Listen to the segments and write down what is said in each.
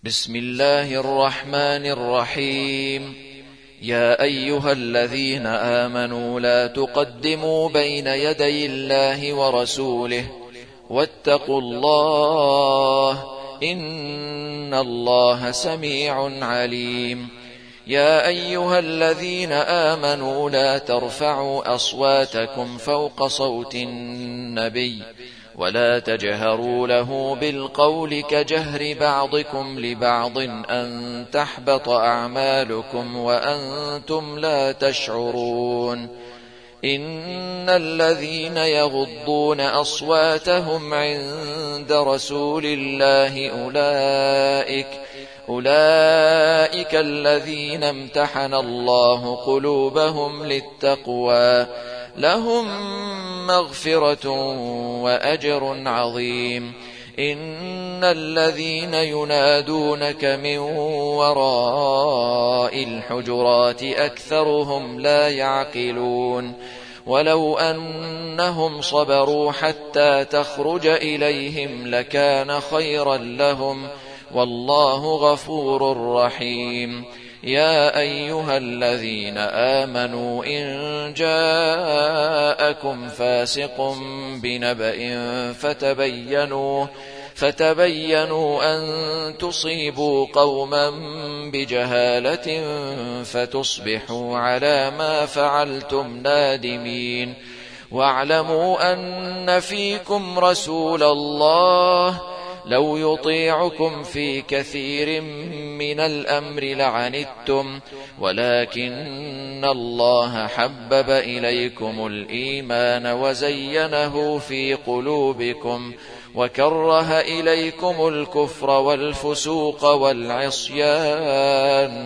بسم الله الرحمن الرحيم. يا أيها الذين آمنوا لا تقدموا بين يدي الله ورسوله واتقوا الله إن الله سميع عليم. يا أيها الذين آمنوا لا ترفعوا أصواتكم فوق صوت النبي ولا تجهروا له بالقول كجهر بعضكم لبعض أن تحبط أعمالكم وأنتم لا تشعرون. إن الذين يغضون أصواتهم عند رسول الله أولئك الذين امتحن الله قلوبهم للتقوى لهم مغفرة وأجر عظيم. إن الذين ينادونك من وراء الحجرات أكثرهم لا يعقلون. ولو أنهم صبروا حتى تخرج إليهم لكان خيرا لهم والله غفور رحيم. يا أيها الذين آمنوا إن جاءكم فاسق بنبأ فتبينوا أن تصيبوا قوما بجهالة فتصبحوا على ما فعلتم نادمين. واعلموا أن فيكم رسول الله لو يطيعكم في كثير من الأمر لعنتم ولكن الله حبب إليكم الإيمان وزينه في قلوبكم وكره إليكم الكفر والفسوق والعصيان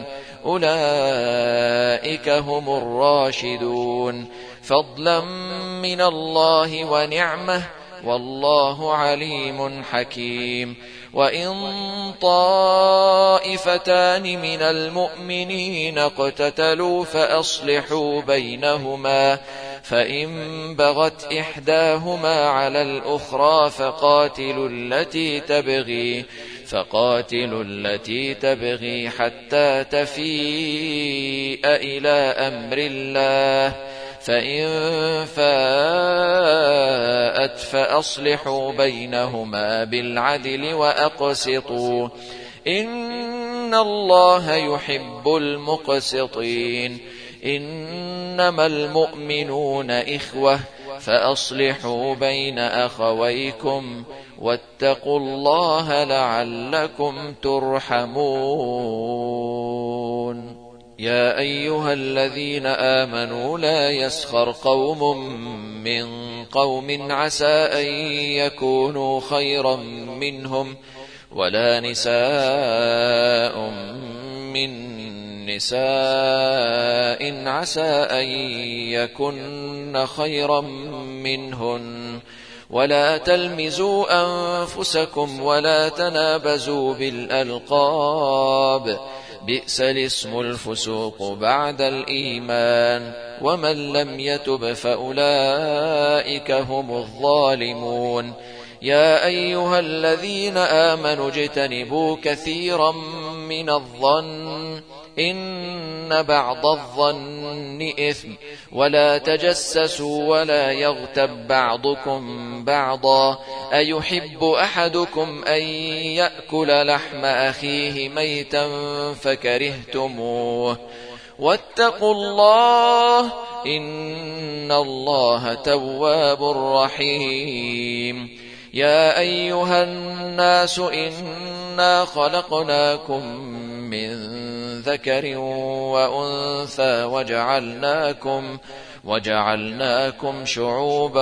أولئك هم الراشدون فضلا من الله ونعمه والله عليم حكيم. وإن طائفتان من المؤمنين اقتتلوا فأصلحوا بينهما فإن بغت إحداهما على الأخرى فقاتلوا التي تبغي حتى تفيء إلى أمر الله فإن فاءت فأصلحوا بينهما بالعدل وأقسطوا إن الله يحب المقسطين. إنما المؤمنون إخوة فأصلحوا بين أخويكم واتقوا الله لعلكم ترحمون. يا أيها الذين آمنوا لا يسخر قوم من قوم عسى أن يكونوا خيرا منهم ولا نساء من نساء عسى أن يكن خيرا منهن ولا تلمزوا أنفسكم ولا تنابزوا بالألقاب بئس الاسم الفسوق بعد الإيمان ومن لم يتب فأولئك هم الظالمون. يا أيها الذين آمنوا اجتنبوا كثيرا من الظن إن بعض الظن إثم ولا تجسسوا ولا يغتب بعضكم بعضا أيحب أحدكم أن يأكل لحم أخيه ميتا فكرهتموه واتقوا الله إن الله تواب رحيم. يا أيها الناس إنا خلقناكم من ذكر وأنثى وجعلناكم شعوبا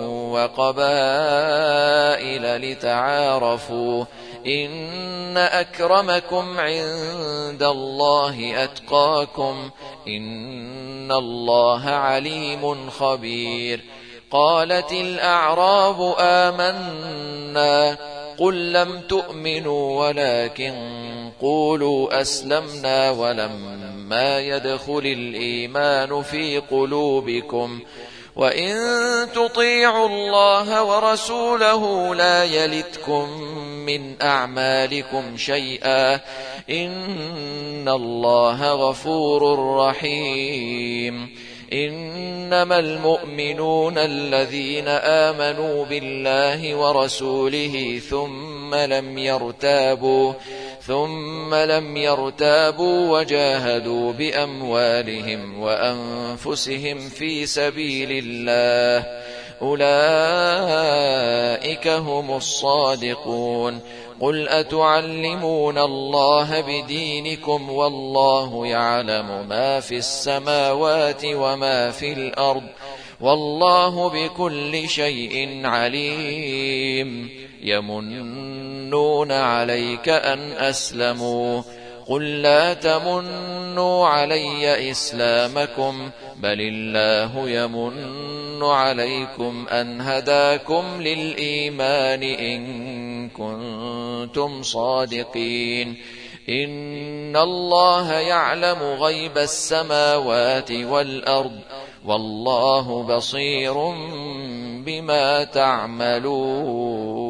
وقبائل لتعارفوا إن أكرمكم عند الله أتقاكم إن الله عليم خبير. قالت الأعراب آمنا قل لم تؤمنوا ولكن قولوا أسلمنا ولما يدخل الإيمان في قلوبكم وإن تطيعوا الله ورسوله لا يلتكم من أعمالكم شيئا إن الله غفور رحيم إنما المؤمنون الذين آمنوا بالله ورسوله ثم لم يرتابوا وجاهدوا بأموالهم وأنفسهم في سبيل الله أولئك هم الصادقون قل أتعلمون الله بدينكم والله يعلم ما في السماوات وما في الأرض والله بكل شيء عليم يمنون عليك أن أسلموا قل لا تمنوا علي إسلامكم بل الله يمن عليكم أن هداكم للإيمان إن كنتم صادقين إن الله يعلم غيب السماوات والأرض والله بصير بما تعملون.